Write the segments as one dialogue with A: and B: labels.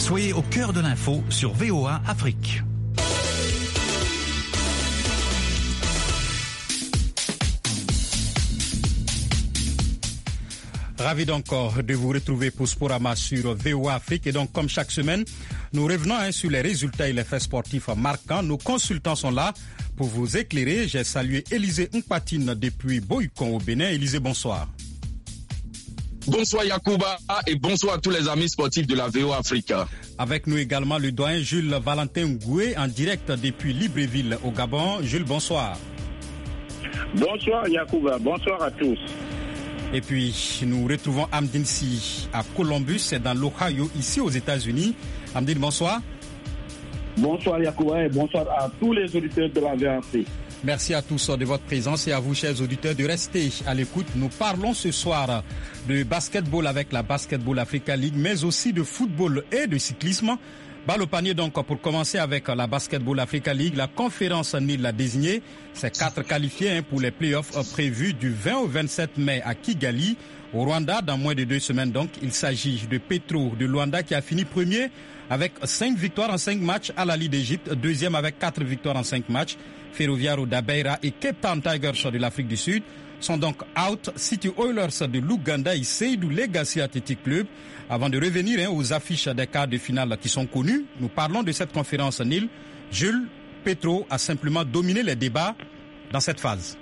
A: Soyez au cœur de l'info sur VOA Afrique.
B: Ravi donc de vous retrouver pour Sporama sur VOA Afrique. Et donc, comme chaque semaine, nous revenons sur les résultats et les faits sportifs marquants. Nos consultants sont là pour vous éclairer. J'ai salué Élisée Mpatine depuis Boycon au Bénin. Élisée, bonsoir.
C: Bonsoir Yacouba et bonsoir à tous les amis sportifs de la VOA Afrique.
B: Avec nous également le doyen Jules Valentin Ngoué en direct depuis Libreville au Gabon. Jules, bonsoir.
D: Bonsoir Yacouba, bonsoir à tous.
B: Et puis, nous retrouvons Amdine Si à Columbus, c'est dans l'Ohio, ici aux États-Unis. Amdine, bonsoir.
D: Bonsoir Yacouba et bonsoir à tous les auditeurs de la VAC.
B: Merci à tous de votre présence et à vous, chers auditeurs, de rester à l'écoute. Nous parlons ce soir de basketball avec la Basketball Africa League, mais aussi de football et de cyclisme. Balle au panier donc pour commencer avec la Basketball Africa League. La conférence NIL l'a désigné. C'est 4 qualifiés pour les playoffs prévus du 20 au 27 mai à Kigali, au Rwanda, dans moins de 2 semaines. Donc, il s'agit de Petro de Luanda qui a fini premier avec 5 victoires en 5 matchs, à la Ligue d'Égypte, deuxième avec 4 victoires en 5 matchs. Ferroviario d'Abeira et Cape Town Tigers de l'Afrique du Sud sont donc out. City Oilers de l'Ouganda et Seydou Legacy Athletic Club. Avant de revenir aux affiches des quarts de finale qui sont connues, nous parlons de cette conférence NIL. Jules, Petro a simplement dominé les débats dans cette phase.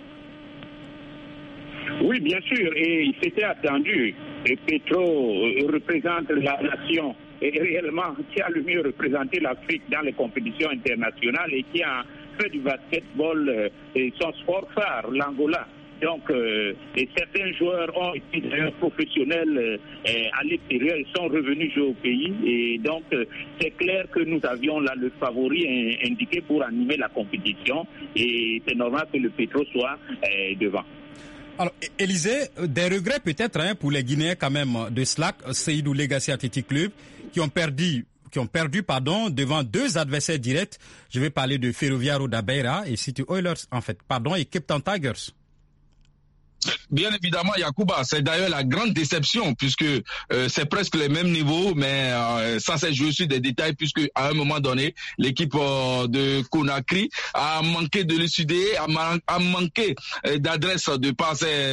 D: Oui, bien sûr, et il s'était attendu. Et Petro représente la nation et réellement qui a le mieux représenté l'Afrique dans les compétitions internationales et qui a fait du basketball son sport phare, l'Angola. Donc, et certains joueurs ont été d'ailleurs professionnels à l'extérieur, ils sont revenus jouer au pays. Et donc, c'est clair que nous avions là le favori indiqué pour animer la compétition. Et c'est normal que le Petro soit devant.
B: Alors, Élisée, des regrets peut-être pour les Guinéens quand même de SLAC, Seydou Legacy Athletic Club, qui ont perdu devant 2 adversaires directs. Je vais parler de Ferroviario d'Abeira et City Oilers et Cape Town Tigers.
C: Bien évidemment, Yacouba, c'est d'ailleurs la grande déception puisque c'est presque le même niveau, mais ça c'est joué sur des détails puisque à un moment donné, l'équipe de Conakry a manqué de lucidité, a manqué d'adresse de par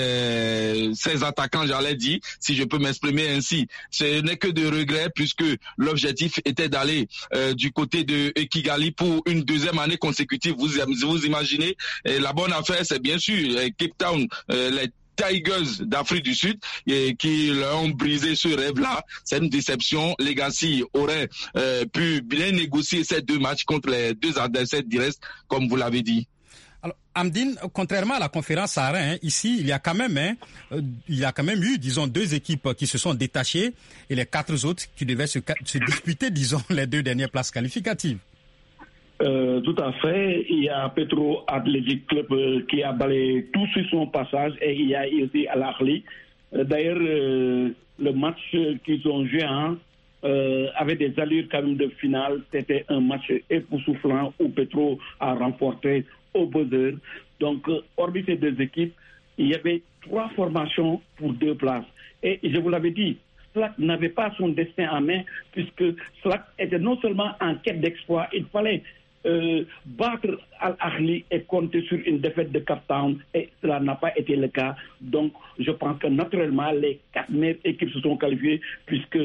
C: ses attaquants, j'allais dire, si je peux m'exprimer ainsi. Ce n'est que de regrets puisque l'objectif était d'aller du côté de Kigali pour une 2e année consécutive. Vous imaginez, la bonne affaire, c'est bien sûr Cape Town, les Tigers d'Afrique du Sud qui leur ont brisé ce rêve-là. C'est une déception. Legacy aurait pu bien négocier ces 2 matchs contre les 2 adversaires directs, comme vous l'avez dit.
B: Alors, Amdine, contrairement à la conférence Sahara, ici, il y a quand même eu, disons, 2 équipes qui se sont détachées et les 4 autres qui devaient se disputer, disons, les 2 dernières places qualificatives.
D: Tout à fait. Il y a Petro Athletic Club qui a balayé tout sur son passage et il y a aussi Al Ahly. D'ailleurs, le match qu'ils ont joué avait des allures quand même de finale. C'était un match époustouflant où Petro a remporté au buzzer. Donc, hormis ces 2 équipes, il y avait 3 formations pour 2 places. Et je vous l'avais dit, SLAC n'avait pas son destin en main puisque SLAC était non seulement en quête d'exploit, il fallait battre Al Ahly et compter sur une défaite de Cape Town et cela n'a pas été le cas. Donc je pense que naturellement les 4 meilleures équipes se sont qualifiées puisque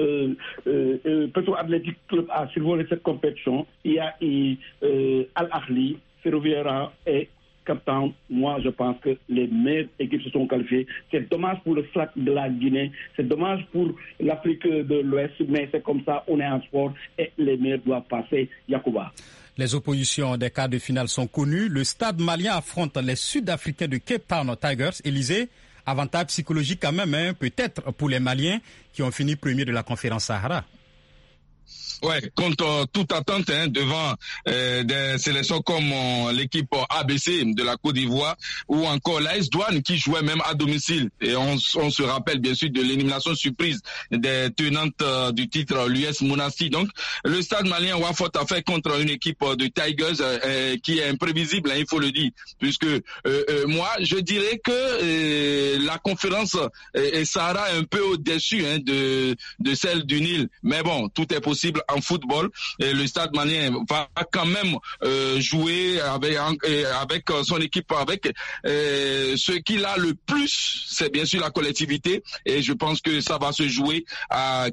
D: Petro Athletic Club a survolé cette compétition. Il y a Al Ahly, Ferroviario et Cape Town. Moi, je pense que les meilleures équipes se sont qualifiées. C'est dommage pour le SLAC de la Guinée, c'est dommage pour l'Afrique de l'Ouest, mais c'est comme ça, on est en sport et les meilleurs doivent passer. Yacouba.
B: Les oppositions des quarts de finale sont connues. Le Stade malien affronte les Sud-Africains de Cape Town Tigers. Élisée, avantage psychologique quand même, peut-être pour les Maliens qui ont fini premier de la conférence Sahara.
C: Ouais, contre toute attente devant des sélections comme l'équipe ABC de la Côte d'Ivoire ou encore l'AS Douanes qui jouait même à domicile. Et on se rappelle bien sûr de l'élimination surprise des tenantes du titre, l'US Monastir. Donc le Stade malien Ouafort a fait contre une équipe de Tigers qui est imprévisible, il faut le dire, puisque moi je dirais que la conférence Sahara est un peu au-dessus de celle du Nil. Mais bon, tout est possible en football. Et le Stade malien va quand même jouer avec son équipe, avec ce qu'il a le plus, c'est bien sûr la collectivité. Et je pense que ça va se jouer à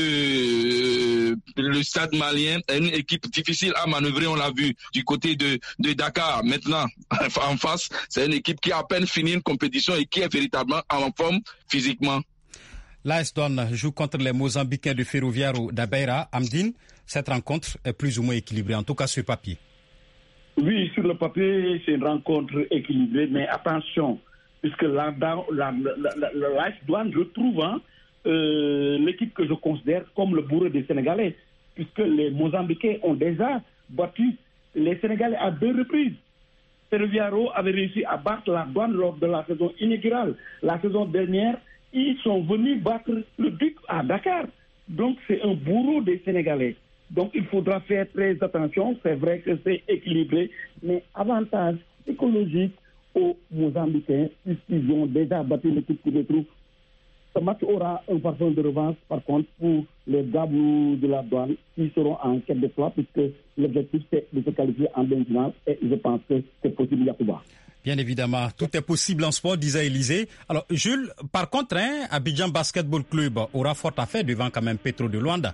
C: le Stade malien est une équipe difficile à manœuvrer, on l'a vu du côté de Dakar. Maintenant, en face, c'est une équipe qui a à peine fini une compétition et qui est véritablement en forme physiquement.
B: L'AS Douanes joue contre les Mozambicains de Ferroviário da Beira. Amdine, cette rencontre est plus ou moins équilibrée, en tout cas sur papier.
D: Oui, sur le papier, c'est une rencontre équilibrée, mais attention, puisque l'AS Douanes, je trouve l'équipe que je considère comme le bourreau des Sénégalais, puisque les Mozambicains ont déjà battu les Sénégalais à 2 reprises. Ferroviário avait réussi à battre la Douane lors de la saison inaugurale. La saison dernière, ils sont venus battre le Duc à Dakar. Donc c'est un bourreau des Sénégalais. Donc il faudra faire très attention. C'est vrai que c'est équilibré, mais avantage psychologique aux Mozambicains, puisqu'ils ont déjà battu l'équipe qui les trouve. Ce match aura un parfum de revanche, par contre, pour les Gabous de la Douane, qui seront en quête de place, puisque l'objectif, c'est de se qualifier en demi-finale, et je pense que c'est possible, Yacouba.
B: Bien évidemment, tout est possible en sport, disait Élisée. Alors, Jules, par contre, Abidjan Basketball Club aura fort à faire devant quand même Petro de Luanda.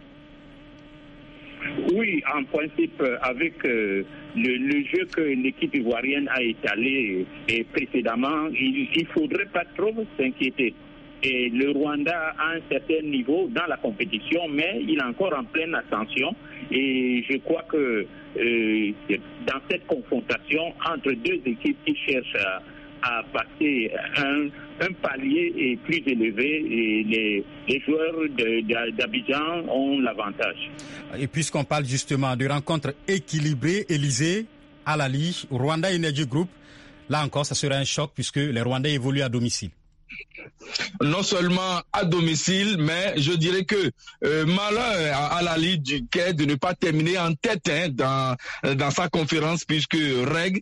E: Oui, en principe, avec le jeu que l'équipe ivoirienne a étalé précédemment, il ne faudrait pas trop s'inquiéter. Et le Rwanda a un certain niveau dans la compétition, mais il est encore en pleine ascension. Et je crois que dans cette confrontation entre deux équipes qui cherchent à passer un palier plus élevé, et les joueurs d'Abidjan ont l'avantage.
B: Et puisqu'on parle justement de rencontres équilibrées, Élysée, Al-Ali, Rwanda Energy Group, là encore, ça sera un choc puisque les Rwandais évoluent à domicile.
C: Non seulement à domicile, mais je dirais que malheur à Al-Ali du Quai de ne pas terminer en tête dans sa conférence, puisque Reg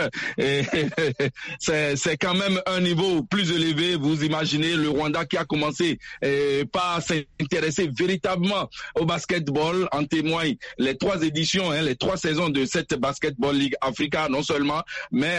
C: c'est quand même un niveau plus élevé. Vous imaginez le Rwanda qui a commencé par s'intéresser véritablement au basketball. En témoignent les 3 éditions, les 3 saisons de cette Basketball League Africa, non seulement, mais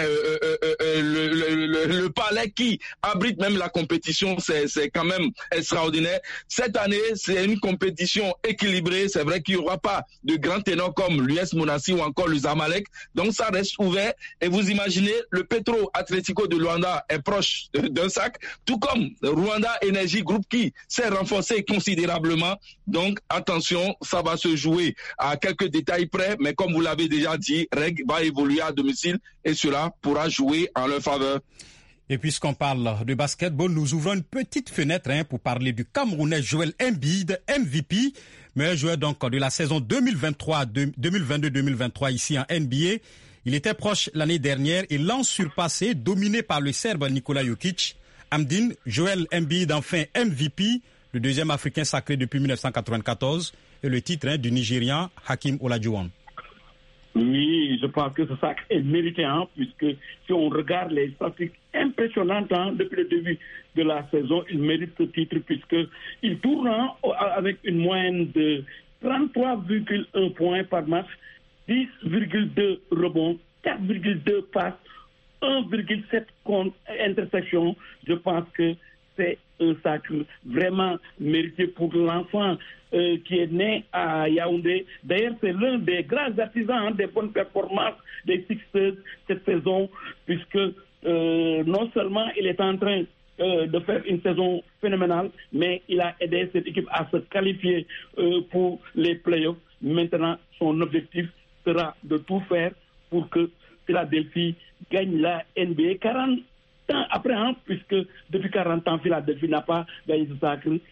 C: le palais qui abrite même la compétition, c'est quand même extraordinaire. Cette année, c'est une compétition équilibrée. C'est vrai qu'il n'y aura pas de grands ténors comme l'US Monastir ou encore le Zamalek. Donc ça reste ouvert. Et vous imaginez, le Petro Atlético de Luanda est proche d'un sac, tout comme Rwanda Energy Group qui s'est renforcé considérablement. Donc attention, ça va se jouer à quelques détails près, mais comme vous l'avez déjà dit, Reg va évoluer à domicile et cela pourra jouer en leur faveur.
B: Et puisqu'on parle de basketball, nous ouvrons une petite fenêtre pour parler du Camerounais Joel Embiid, MVP, meilleur joueur donc de la saison 2022-2023 ici en NBA. Il était proche l'année dernière et l'an surpassé, dominé par le Serbe Nikola Jokic. Amdine, Joel Embiid enfin MVP, le deuxième Africain sacré depuis 1994, et le titre du Nigérian Hakim Olajuwon.
D: Oui, je pense que ce sac est mérité, puisque si on regarde les statistiques impressionnantes depuis le début de la saison, il mérite ce titre puisqu'il tourne avec une moyenne de 33,1 points par match, 10,2 rebonds, 4,2 passes, 1,7 interceptions. Je pense que c'est un sacre vraiment mérité pour l'enfant qui est né à Yaoundé. D'ailleurs, c'est l'un des grands artisans des bonnes performances des Sixers cette saison, puisque non seulement il est en train de faire une saison phénoménale, mais il a aidé cette équipe à se qualifier pour les playoffs. Maintenant, son objectif sera de tout faire pour que Philadelphie gagne la NBA 40 ans après, puisque depuis 40 ans, Philadelphie n'a pas gagné ce sacre.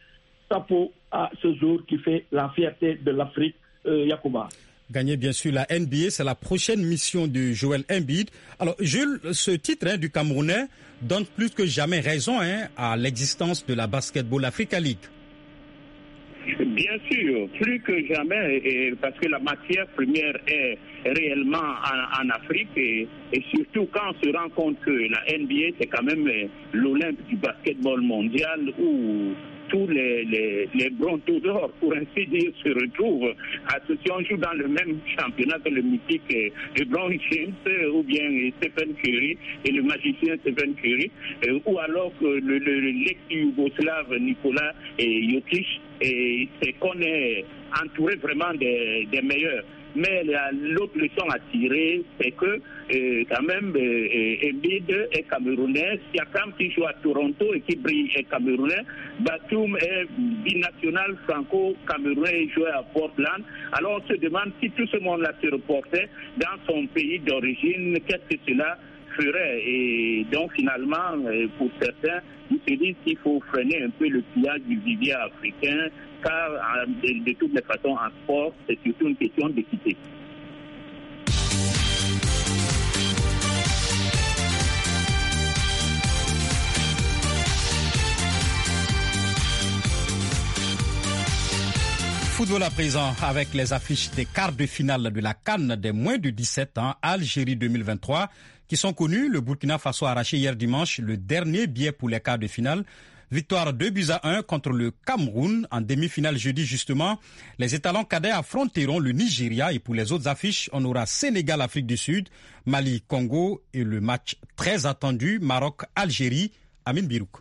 D: chapeau à ce jour qui fait la fierté de l'Afrique, Yacouba.
B: Gagner bien sûr la NBA, c'est la prochaine mission de Joel Embiid. Alors Jules, ce titre du Camerounais donne plus que jamais raison à l'existence de la Basketball Africa League.
E: Bien sûr, plus que jamais, parce que la matière première est réellement en Afrique et surtout quand on se rend compte que la NBA, c'est quand même l'Olympe du basketball mondial où tous les brontosaures, pour ainsi dire, se retrouvent. Si on joue dans le même championnat que le mythique LeBron James ou bien Stephen Curry et le magicien Stephen Curry, ou alors que l'ex-yougoslave Nikola Jokic, et c'est qu'on est entouré vraiment des meilleurs. Mais l'autre leçon à tirer, c'est que quand même Embiid est camerounais, Siakam qui joue à Toronto et qui brille est camerounais, Batum est binational franco-camerounais et joue à Portland. Alors on se demande si tout ce monde-là se reportait dans son pays d'origine, qu'est-ce que cela ferait. Et donc finalement, pour certains, ils se disent qu'il faut freiner un peu le pillage du vivier africain, car de toutes les façons en sport, c'est surtout une question d'équité.
B: Football à présent avec les affiches des quarts de finale de la CAN des moins de 17 ans, Algérie 2023, qui sont connues. Le Burkina Faso a arraché hier dimanche le dernier billet pour les quarts de finale. Victoire 2-1 contre le Cameroun en demi-finale jeudi justement. Les étalons cadets affronteront le Nigeria et pour les autres affiches, on aura Sénégal-Afrique du Sud, Mali-Congo et le match très attendu Maroc-Algérie. Amine Birouk.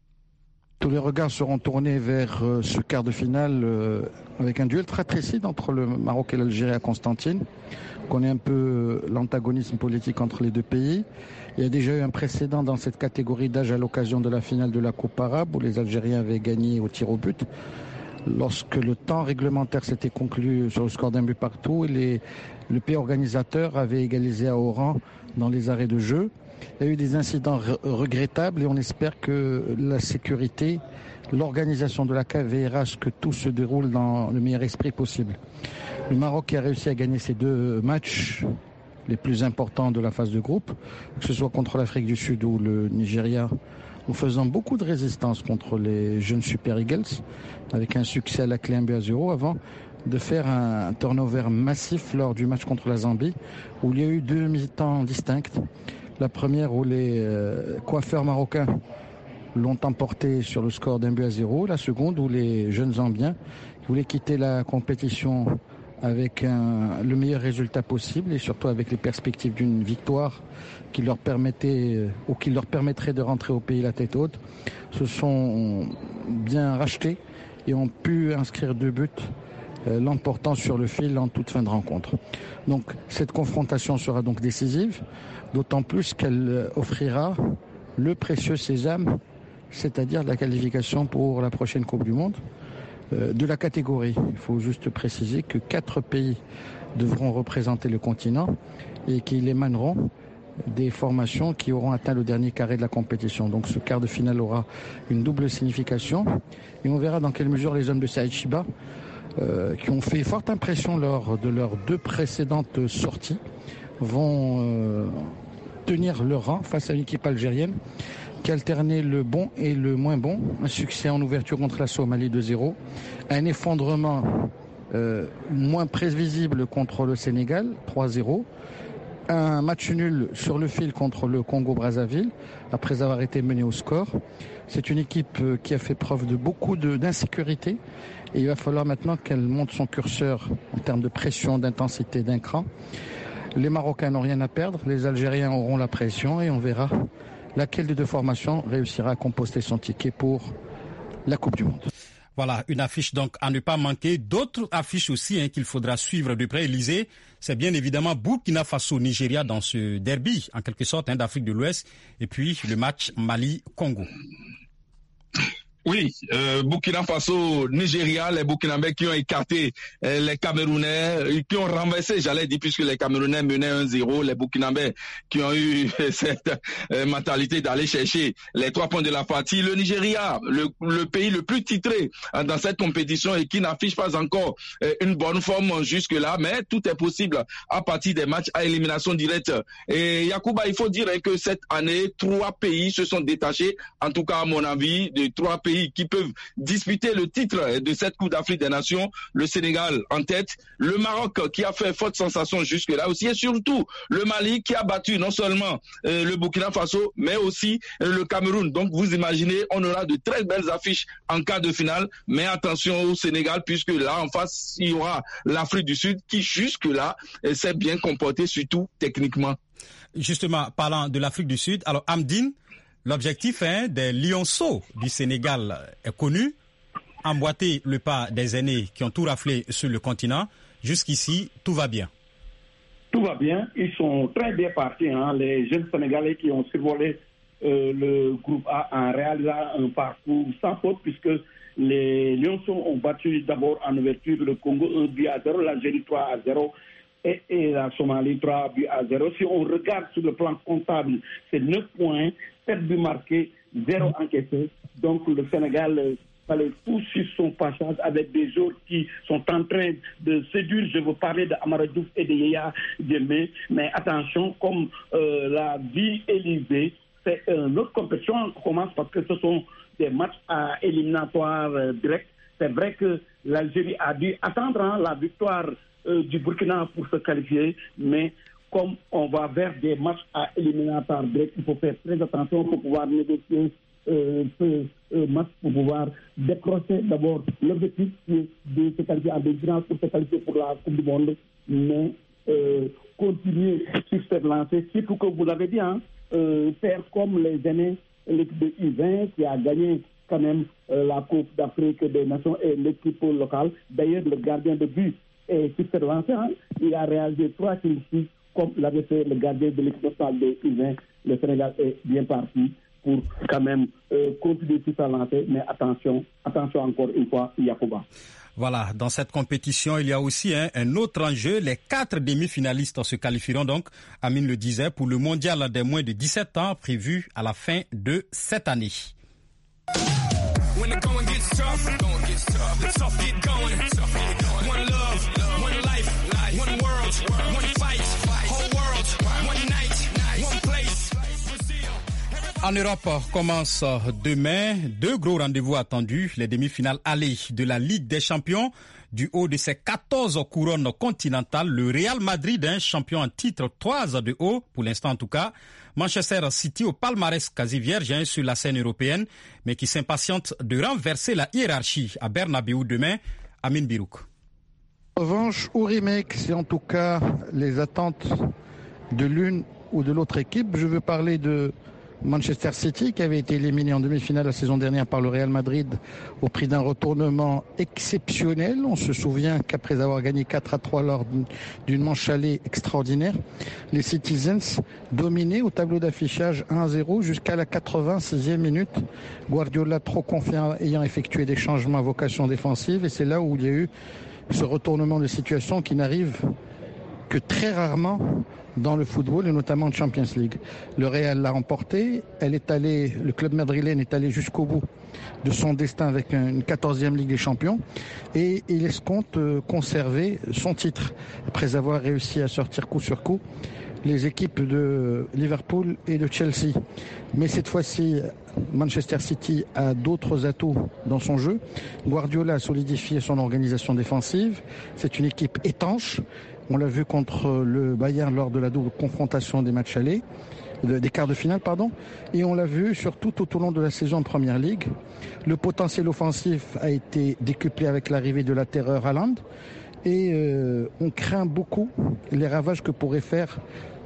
F: Tous les regards seront tournés vers ce quart de finale avec un duel très précis entre le Maroc et l'Algérie à Constantine. On connaît un peu l'antagonisme politique entre les deux pays. Il y a déjà eu un précédent dans cette catégorie d'âge à l'occasion de la finale de la Coupe arabe où les Algériens avaient gagné au tir au but. Lorsque le temps réglementaire s'était conclu sur le score d'un but partout, le pays organisateur avait égalisé à Oran dans les arrêts de jeu. Il y a eu des incidents regrettables et on espère que la sécurité, l'organisation de la CAF veillera à ce que tout se déroule dans le meilleur esprit possible. Le Maroc a réussi à gagner ses deux matchs les plus importants de la phase de groupe, que ce soit contre l'Afrique du Sud ou le Nigeria, en faisant beaucoup de résistance contre les jeunes Super Eagles, avec un succès à la clé 1-0 avant de faire un turnover massif lors du match contre la Zambie, où il y a eu deux mi-temps distinctes. La première où les coiffeurs marocains l'ont emporté sur le score d'1-0. La seconde où les jeunes Zambiens voulaient quitter la compétition avec le meilleur résultat possible et surtout avec les perspectives d'une victoire qui leur permettait ou qui leur permettrait de rentrer au pays la tête haute, se sont bien rachetés et ont pu inscrire 2 buts, l'emportant sur le fil en toute fin de rencontre. Donc cette confrontation sera donc décisive, d'autant plus qu'elle offrira le précieux sésame, c'est-à-dire la qualification pour la prochaine Coupe du Monde de la catégorie. Il faut juste préciser que 4 pays devront représenter le continent et qu'ils émaneront des formations qui auront atteint le dernier carré de la compétition. Donc ce quart de finale aura une double signification et on verra dans quelle mesure les hommes de Saïd Chiba, qui ont fait forte impression lors de leurs 2 précédentes sorties, vont tenir leur rang face à une équipe algérienne qui alternait le bon et le moins bon. Un succès en ouverture contre la Somalie 2-0, un effondrement moins prévisible contre le Sénégal 3-0, un match nul sur le fil contre le Congo-Brazzaville après avoir été mené au score. C'est une équipe qui a fait preuve de beaucoup d'insécurité et il va falloir maintenant qu'elle monte son curseur en termes de pression, d'intensité, d'un cran. Les Marocains n'ont rien à perdre, les Algériens auront la pression et on verra laquelle des 2 formations réussira à composter son ticket pour la Coupe du Monde.
B: Voilà, une affiche donc à ne pas manquer. D'autres affiches aussi qu'il faudra suivre de près, Élysée, c'est bien évidemment Burkina Faso-Nigeria dans ce derby, en quelque sorte, d'Afrique de l'Ouest, et puis le match Mali-Congo.
C: Oui, Burkina Faso, Nigeria, les Burkinabés qui ont écarté les Camerounais, qui ont renversé, j'allais dire, puisque les Camerounais menaient 1-0, les Burkinabés qui ont eu cette mentalité d'aller chercher les 3 points de la partie. Le Nigeria, le pays le plus titré dans cette compétition et qui n'affiche pas encore une bonne forme jusque-là, mais tout est possible à partir des matchs à élimination directe. Et Yacouba, il faut dire que cette année, 3 pays se sont détachés, en tout cas à mon avis, de 3 pays qui peuvent disputer le titre de cette Coupe d'Afrique des Nations. Le Sénégal en tête, le Maroc qui a fait forte sensation jusque-là aussi, et surtout le Mali qui a battu non seulement le Burkina Faso, mais aussi le Cameroun. Donc vous imaginez, on aura de très belles affiches en quart de finale, mais attention au Sénégal, puisque là en face, il y aura l'Afrique du Sud qui jusque-là s'est bien comporté, surtout techniquement.
B: Justement, parlant de l'Afrique du Sud, alors Amdine, l'objectif des lionceaux du Sénégal est connu, emboîter le pas des aînés qui ont tout raflé sur le continent. Jusqu'ici, tout va bien.
D: Tout va bien. Ils sont très bien partis. Les jeunes Sénégalais qui ont survolé le groupe A en réalisant un parcours sans faute, puisque les lionceaux ont battu d'abord en ouverture le Congo 1-0, l'Algérie 3-0. Et la Somalie 3-0. Si on regarde sur le plan comptable, c'est 9 points, 7 buts marqués, 0 encaissés. Donc le Sénégal fallait poursuivre son passage avec des joueurs qui sont en train de séduire. Je veux parler d'Amara Diouf et de Yaya Jammeh. Mais attention, comme l'a dit Élisée, c'est une autre compétition qui commence parce que ce sont des matchs à éliminatoires directs. C'est vrai que l'Algérie a dû attendre la victoire du Burkina pour se qualifier, mais comme on va vers des matchs à éliminatoires directs, il faut faire très attention pour pouvoir négocier ce match, pour pouvoir décrocher d'abord l'objectif de se qualifier en demi-finale pour se qualifier pour la Coupe du Monde, mais continuer sur cette lancée, surtout que vous l'avez dit, faire comme les aînés, l'équipe de U20 qui a gagné quand même la Coupe d'Afrique des Nations et l'équipe locale. D'ailleurs, le gardien de but et sur cette lancée, il a réalisé 3 qualifications comme l'avait fait le gardien de l'équipe nationale de U20. Le Sénégal est bien parti pour quand même continuer sur sa lancée, mais attention encore une fois, Yacouba.
B: Voilà, dans cette compétition, il y a aussi un autre enjeu. Les 4 demi-finalistes se qualifieront donc, Amine le disait, pour le mondial des moins de 17 ans prévu à la fin de cette année. En Europe commence demain 2 gros rendez-vous attendus, les demi-finales allées de la Ligue des Champions. Du haut de ses 14 couronnes continentales, le Real Madrid, champion en titre 3 de haut, pour l'instant en tout cas. Manchester City au palmarès quasi vierge sur la scène européenne, mais qui s'impatiente de renverser la hiérarchie à Bernabéu demain. Amine Birouk.
F: En revanche, au remake, c'est en tout cas les attentes de l'une ou de l'autre équipe. Je veux parler de Manchester City qui avait été éliminé en demi-finale la saison dernière par le Real Madrid au prix d'un retournement exceptionnel. On se souvient qu'après avoir gagné 4-3 lors d'une manche allée extraordinaire, les Citizens dominaient au tableau d'affichage 1-0 jusqu'à la 86e minute. Guardiola, trop confiant, ayant effectué des changements à vocation défensive, et c'est là où il y a eu ce retournement de situation qui n'arrive que très rarement dans le football et notamment en Champions League. Le Real l'a remporté, le club madrilène est allé jusqu'au bout de son destin avec une 14e Ligue des Champions et il escompte conserver son titre après avoir réussi à sortir coup sur coup les équipes de Liverpool et de Chelsea. Mais cette fois-ci, Manchester City a d'autres atouts dans son jeu. Guardiola a solidifié son organisation défensive. C'est une équipe étanche. On l'a vu contre le Bayern lors de la double confrontation des matchs allés, des quarts de finale, et on l'a vu surtout tout au long de la saison de Premier League. Le potentiel offensif a été décuplé avec l'arrivée de la terreur Haaland et on craint beaucoup les ravages que pourrait faire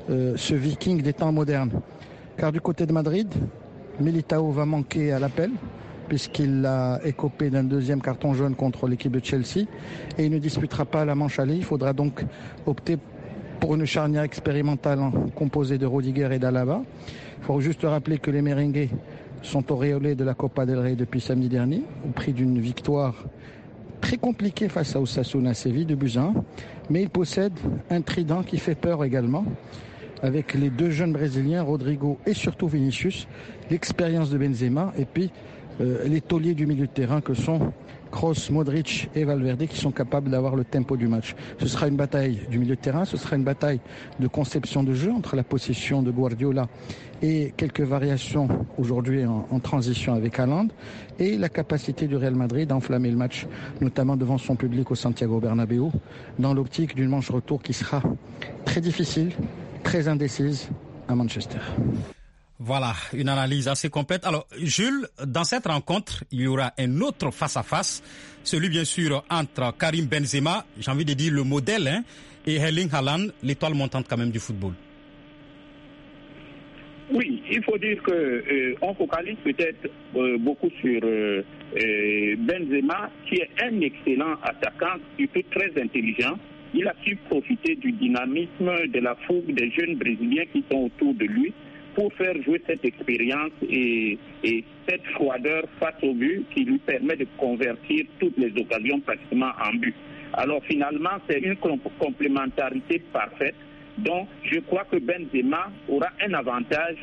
F: ce Viking des temps modernes. Car du côté de Madrid, Militao va manquer à l'appel, puisqu'il a écopé d'un 2e carton jaune contre l'équipe de Chelsea et il ne disputera pas la manche allée. Il faudra donc opter pour une charnière expérimentale composée de Rudiger et d'Alaba. Il faut juste rappeler que les Merengues sont auréolés de la Copa del Rey depuis samedi dernier, au prix d'une victoire très compliquée face à Osasuna Séville de buts à 1. Mais ils possèdent un trident qui fait peur également, avec les deux jeunes Brésiliens, Rodrigo et surtout Vinicius, l'expérience de Benzema et puis les tauliers du milieu de terrain que sont Kroos, Modric et Valverde, qui sont capables d'avoir le tempo du match. Ce sera une bataille du milieu de terrain, ce sera une bataille de conception de jeu entre la possession de Guardiola et quelques variations aujourd'hui en transition avec Haaland, et la capacité du Real Madrid d'enflammer le match, notamment devant son public au Santiago Bernabéu, dans l'optique d'une manche retour qui sera très difficile, très indécise à Manchester.
B: Voilà, une analyse assez complète. Alors, Jules, dans cette rencontre, il y aura un autre face-à-face, celui bien sûr entre Karim Benzema, j'ai envie de dire le modèle, et Erling Haaland, l'étoile montante quand même du football.
E: Oui, il faut dire qu'on focalise peut-être beaucoup sur Benzema, qui est un excellent attaquant, surtout très intelligent. Il a su profiter du dynamisme, de la fougue des jeunes Brésiliens qui sont autour de lui pour faire jouer cette expérience et cette froideur face au but qui lui permet de convertir toutes les occasions pratiquement en but. Alors finalement, c'est une complémentarité parfaite. Donc, je crois que Benzema aura un avantage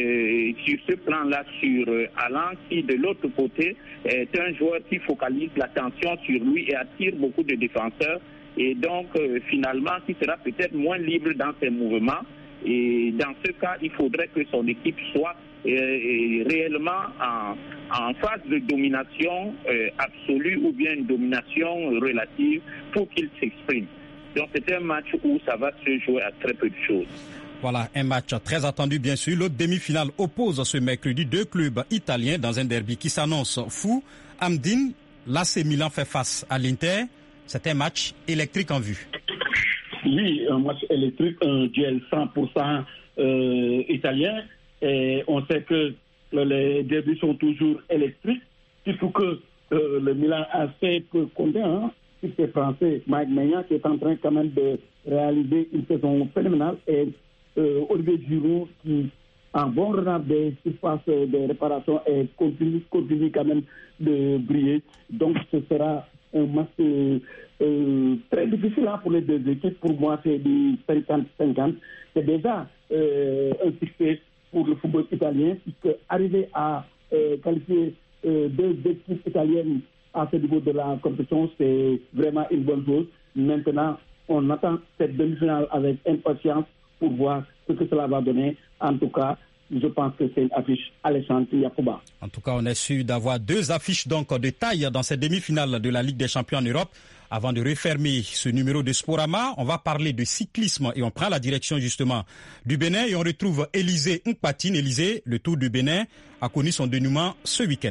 E: sur ce plan-là sur Haaland, qui de l'autre côté est un joueur qui focalise l'attention sur lui et attire beaucoup de défenseurs. Et donc, finalement, qui sera peut-être moins libre dans ses mouvements. Et dans ce cas, il faudrait que son équipe soit réellement en phase de domination absolue ou bien une domination relative pour qu'il s'exprime. Donc c'est un match où ça va se jouer à très peu de choses.
B: Voilà, un match très attendu bien sûr. L'autre demi-finale oppose ce mercredi deux clubs italiens dans un derby qui s'annonce fou. Amdine, l'AC Milan fait face à l'Inter. C'est un match électrique en vue.
D: Oui, un match électrique, un duel 100% italien. Et on sait que les derbys sont toujours électriques, surtout que le Milan a fait combien, hein? C'est français, Mike Maignan, qui est en train quand même de réaliser une saison phénoménale, et Olivier Giroud qui, en bon renard des surfaces de réparation, et continue quand même de briller. Donc ce sera un match très difficile pour les deux équipes. Pour moi, c'est du 50-50. C'est déjà un succès pour le football italien, puisque arriver à qualifier deux équipes italiennes à ce niveau de la compétition, c'est vraiment une bonne chose. Maintenant, on attend cette demi-finale avec impatience pour voir ce que cela va donner. En tout cas, je pense que c'est une affiche alléchante, Yacouba.
B: En tout cas, on est sûr d'avoir deux affiches donc de taille dans cette demi-finale de la Ligue des Champions en Europe. Avant de refermer ce numéro de Sporama, on va parler de cyclisme et on prend la direction justement du Bénin et on retrouve Élisée Nkpatine. Élisée, le Tour du Bénin a connu son dénouement ce week-end.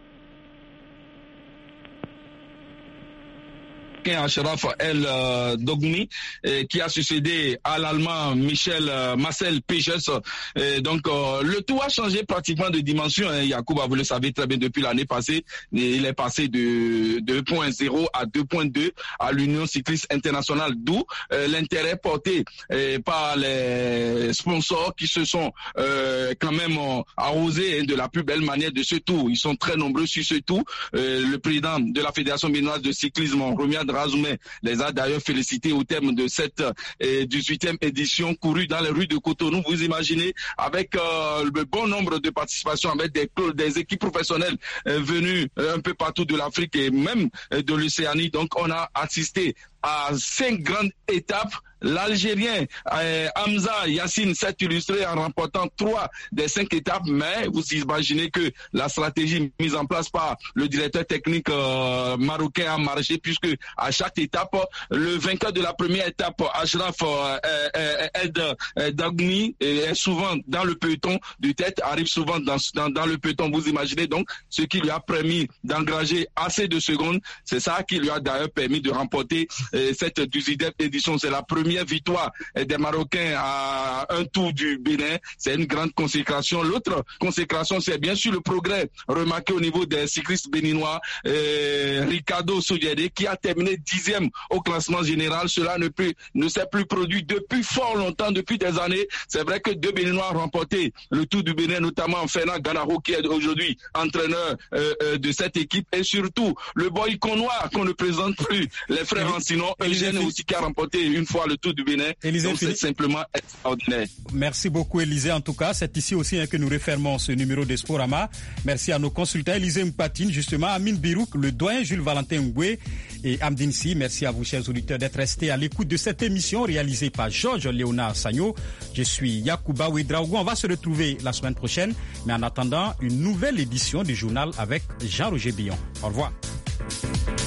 C: Achraf El Dogmi, qui a succédé à l'Allemand Marcel Péchès. Donc le tout a changé pratiquement de dimension. Yacouba, vous le savez très bien, depuis l'année passée, il est passé de 2.0 à 2.2 à l'Union cycliste internationale, d'où l'intérêt porté par les sponsors qui se sont quand même arrosés de la plus belle manière de ce tour. Ils sont très nombreux sur ce tour. Le président de la Fédération béninoise de cyclisme, Romiad Razoumé, les a d'ailleurs félicités au terme de cette 18e édition courue dans les rues de Cotonou. Vous imaginez, avec le bon nombre de participations, avec des équipes professionnelles venues un peu partout de l'Afrique et même de l'Océanie. Donc on a assisté à 5 grandes étapes. L'Algérien Hamza Yassine s'est illustré en remportant 3 des 5 étapes, mais vous imaginez que la stratégie mise en place par le directeur technique marocain a marché, puisque à chaque étape, le vainqueur de la première étape, Achraf El Dagmi, est souvent dans le peloton de tête, arrive souvent dans le peloton. Vous imaginez donc ce qui lui a permis d'engranger assez de secondes. C'est ça qui lui a d'ailleurs permis de remporter cette 18e édition. C'est la première victoire des Marocains à un tour du Bénin. C'est une grande consécration. L'autre consécration, c'est bien sûr le progrès remarqué au niveau des cyclistes béninois. Ricardo Soudiadé qui a terminé 10e au classement général. Cela ne s'est plus produit depuis fort longtemps, depuis des années. C'est vrai que 2 Béninois ont remporté le Tour du Bénin, notamment Fernand Ganaro qui est aujourd'hui entraîneur de cette équipe, et surtout le boy Connoir qu'on ne présente plus, les frères Rancinon, Eugène aussi qui a remporté une fois le Tour du Bénin. Donc c'est simplement extraordinaire.
B: Merci beaucoup Élisée. En tout cas, c'est ici aussi que nous refermons ce numéro de Sporama. Merci à nos consultants Élisée Mpatine, justement, Amine Birouk, le doyen Jules Valentin Ngoué et Amdine Si. Merci à vous, chers auditeurs, d'être restés à l'écoute de cette émission réalisée par Georges Léonard Sagno. Je suis Yacouba Ouedraogo. On va se retrouver la semaine prochaine, mais en attendant, une nouvelle édition du journal avec Jean-Roger Billon. Au revoir.